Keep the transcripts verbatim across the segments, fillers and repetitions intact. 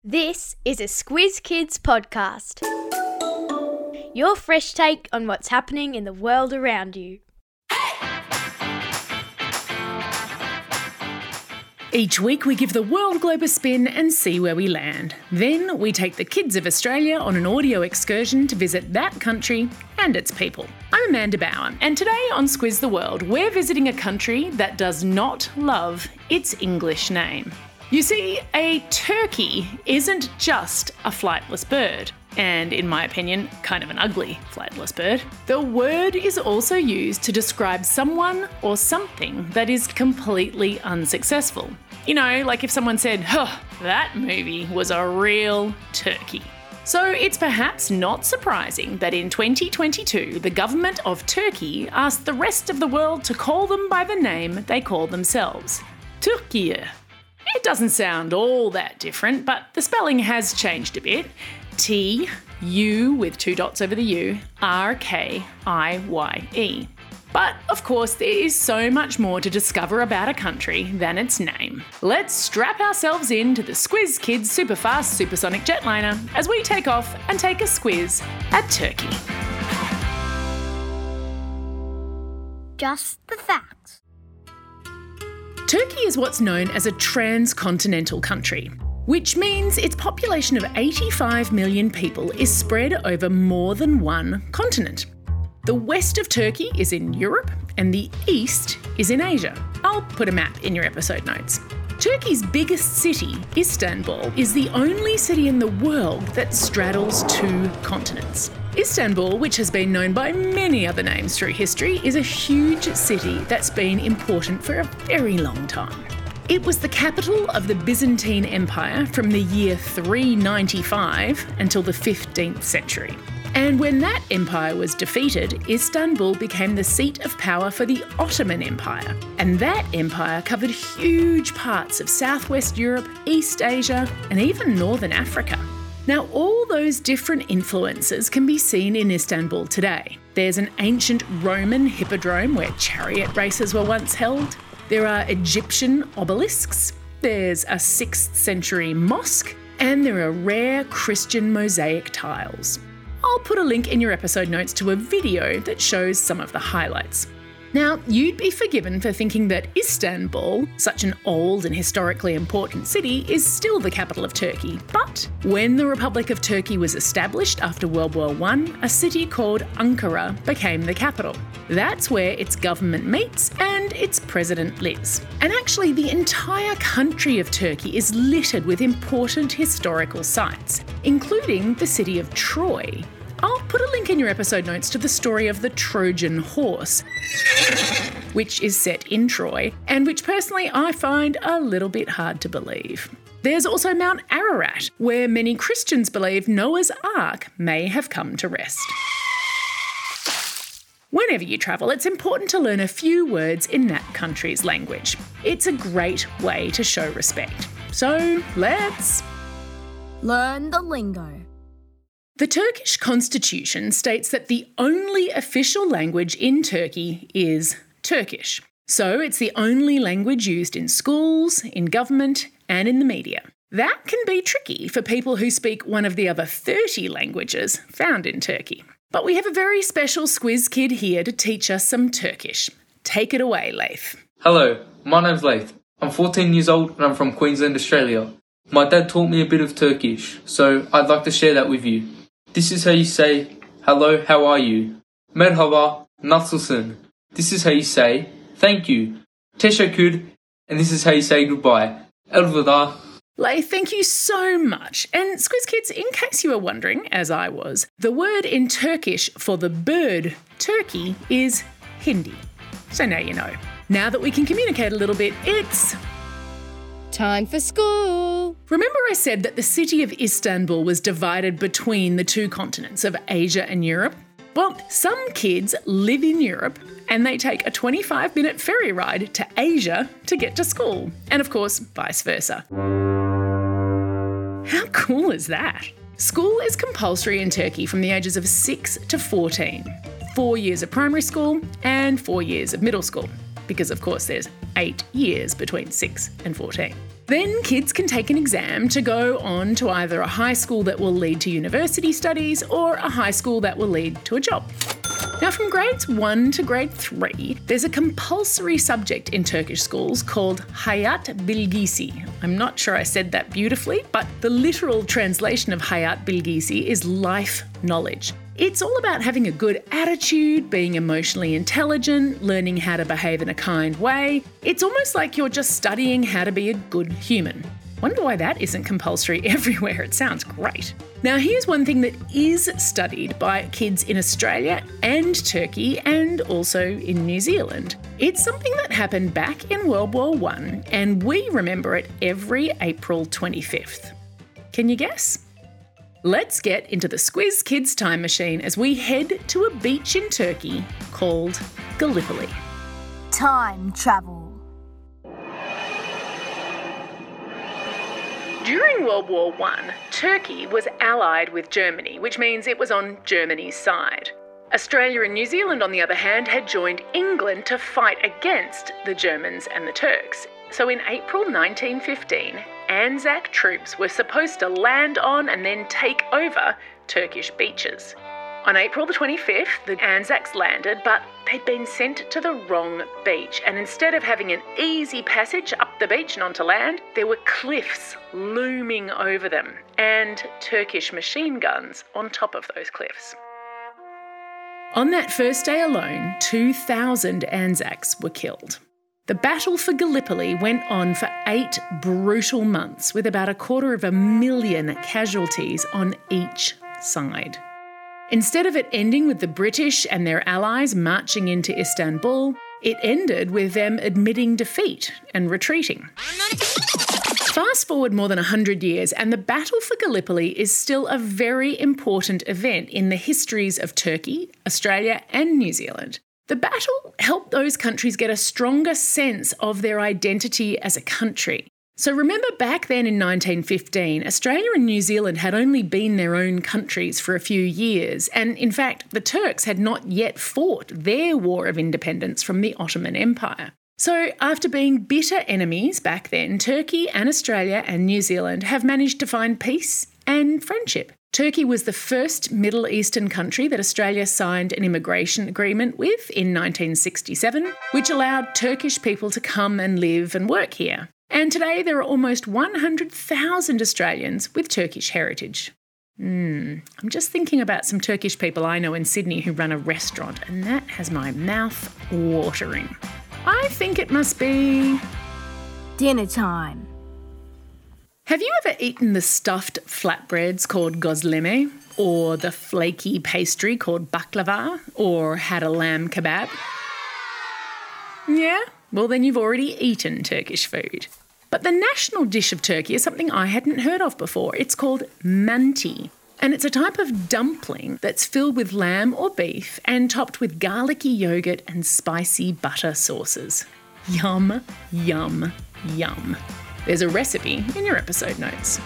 This is a Squiz Kids podcast. Your fresh take on what's happening in the world around you. Each week we give the world globe a spin and see where we land. Then we take the kids of Australia on an audio excursion to visit that country and its people. I'm Amanda Bauer, and today on Squiz the World we're visiting a country that does not love its English name. You see, a turkey isn't just a flightless bird, and in my opinion, kind of an ugly flightless bird. The word is also used to describe someone or something that is completely unsuccessful. You know, like if someone said, "Huh, that movie was a real turkey." So it's perhaps not surprising that in twenty twenty-two, the government of Turkey asked the rest of the world to call them by the name they call themselves, Türkiye. It doesn't sound all that different, but the spelling has changed a bit. T, U with two dots over the U, R, K, I, Y, E. But of course, there is so much more to discover about a country than its name. Let's strap ourselves into the Squiz Kids Superfast Supersonic Jetliner as we take off and take a squiz at Turkey. Just the facts. Turkey is what's known as a transcontinental country, which means its population of eighty-five million people is spread over more than one continent. The west of Turkey is in Europe and the east is in Asia. I'll put a map in your episode notes. Turkey's biggest city, Istanbul, is the only city in the world that straddles two continents. Istanbul, which has been known by many other names through history, is a huge city that's been important for a very long time. It was the capital of the Byzantine Empire from the year three ninety-five until the fifteenth century. And when that empire was defeated, Istanbul became the seat of power for the Ottoman Empire. And that empire covered huge parts of Southwest Europe, East Asia, and even Northern Africa. Now, all those different influences can be seen in Istanbul today. There's an ancient Roman hippodrome where chariot races were once held. There are Egyptian obelisks. There's a sixth century mosque. And there are rare Christian mosaic tiles. I'll put a link in your episode notes to a video that shows some of the highlights. Now, you'd be forgiven for thinking that Istanbul, such an old and historically important city, is still the capital of Turkey. But when the Republic of Turkey was established after World War One, a city called Ankara became the capital. That's where its government meets and its president lives. And actually, the entire country of Turkey is littered with important historical sites, including the city of Troy. I'll put a link in your episode notes to the story of the Trojan horse, which is set in Troy, and which personally I find a little bit hard to believe. There's also Mount Ararat, where many Christians believe Noah's Ark may have come to rest. Whenever you travel, it's important to learn a few words in that country's language. It's a great way to show respect. So let's learn the lingo. The Turkish constitution states that the only official language in Turkey is Turkish. So it's the only language used in schools, in government, and in the media. That can be tricky for people who speak one of the other thirty languages found in Turkey. But we have a very special Squiz kid here to teach us some Turkish. Take it away, Leif. Hello, my name's Leif. I'm fourteen years old and I'm from Queensland, Australia. My dad taught me a bit of Turkish, so I'd like to share that with you. This is how you say, hello, how are you? Merhaba, nasılsın? This is how you say, thank you. Teşekkür. And this is how you say goodbye. Elveda. Leif, thank you so much. And Squiz Kids, in case you were wondering, as I was, the word in Turkish for the bird turkey is hindi. So now you know. Now that we can communicate a little bit, it's time for school. Remember I said that the city of Istanbul was divided between the two continents of Asia and Europe? Well, some kids live in Europe and they take a twenty-five minute ferry ride to Asia to get to school. And of course, vice versa. How cool is that? School is compulsory in Turkey from the ages of six to fourteen. Four years of primary school and four years of middle school. Because of course there's eight years between six and fourteen. Then kids can take an exam to go on to either a high school that will lead to university studies or a high school that will lead to a job. Now, from grades one to grade three, there's a compulsory subject in Turkish schools called Hayat Bilgisi. I'm not sure I said that beautifully, but the literal translation of Hayat Bilgisi is life knowledge. It's all about having a good attitude, being emotionally intelligent, learning how to behave in a kind way. It's almost like you're just studying how to be a good human. Wonder why that isn't compulsory everywhere. It sounds great. Now, here's one thing that is studied by kids in Australia and Turkey and also in New Zealand. It's something that happened back in World War One, and we remember it every April twenty-fifth. Can you guess? Let's get into the Squiz Kids time machine as we head to a beach in Turkey called Gallipoli. Time travel. During World War One, Turkey was allied with Germany, which means it was on Germany's side. Australia and New Zealand, on the other hand, had joined England to fight against the Germans and the Turks. So in April nineteen fifteen, Anzac troops were supposed to land on and then take over Turkish beaches. On April the twenty-fifth, the Anzacs landed, but they'd been sent to the wrong beach, and instead of having an easy passage up the beach and onto land, there were cliffs looming over them, and Turkish machine guns on top of those cliffs. On that first day alone, two thousand Anzacs were killed. The battle for Gallipoli went on for eight brutal months, with about a quarter of a million casualties on each side. Instead of it ending with the British and their allies marching into Istanbul, it ended with them admitting defeat and retreating. Fast forward more than one hundred years, and the Battle for Gallipoli is still a very important event in the histories of Turkey, Australia, and New Zealand. The battle helped those countries get a stronger sense of their identity as a country. So remember back then in nineteen fifteen, Australia and New Zealand had only been their own countries for a few years, and in fact, the Turks had not yet fought their war of independence from the Ottoman Empire. So after being bitter enemies back then, Turkey and Australia and New Zealand have managed to find peace and friendship. Turkey was the first Middle Eastern country that Australia signed an immigration agreement with in nineteen sixty-seven, which allowed Turkish people to come and live and work here. And today there are almost one hundred thousand Australians with Turkish heritage. Mm, I'm just thinking about some Turkish people I know in Sydney who run a restaurant, and that has my mouth watering. I think it must be dinner time. Have you ever eaten the stuffed flatbreads called gozleme, or the flaky pastry called baklava, or had a lamb kebab? Yeah? Well, then you've already eaten Turkish food. But the national dish of Turkey is something I hadn't heard of before. It's called manti, and it's a type of dumpling that's filled with lamb or beef and topped with garlicky yogurt and spicy butter sauces. Yum, yum, yum. There's a recipe in your episode notes.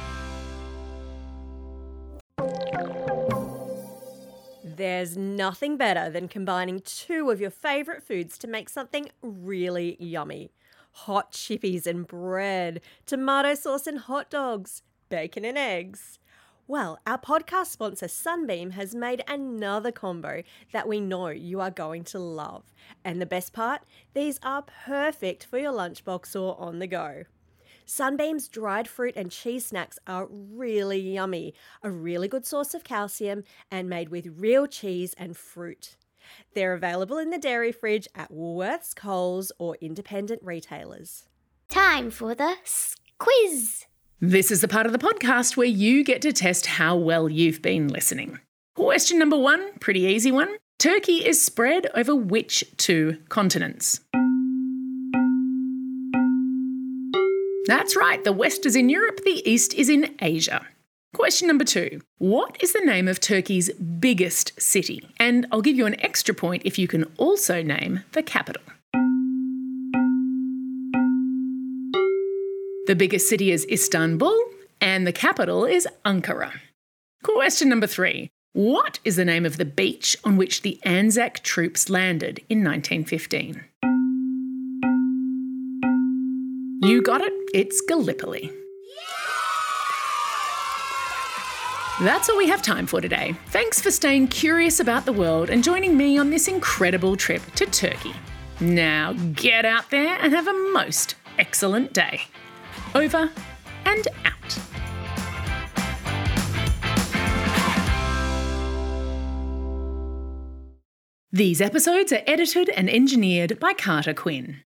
There's nothing better than combining two of your favourite foods to make something really yummy. Hot chippies and bread, tomato sauce and hot dogs, bacon and eggs. Well, our podcast sponsor Sunbeam has made another combo that we know you are going to love. And the best part? These are perfect for your lunchbox or on the go. Sunbeam's dried fruit and cheese snacks are really yummy, a really good source of calcium, and made with real cheese and fruit. They're available in the dairy fridge at Woolworths, Coles, or independent retailers. Time for the quiz. This is the part of the podcast where you get to test how well you've been listening. Question number one, pretty easy one. Turkey is spread over which two continents? That's right, the west is in Europe, the east is in Asia. Question number two. What is the name of Turkey's biggest city? And I'll give you an extra point if you can also name the capital. The biggest city is Istanbul, and the capital is Ankara. Question number three. What is the name of the beach on which the Anzac troops landed in nineteen fifteen? You got it, it's Gallipoli. That's all we have time for today. Thanks for staying curious about the world and joining me on this incredible trip to Turkey. Now get out there and have a most excellent day. Over and out. These episodes are edited and engineered by Carter Quinn.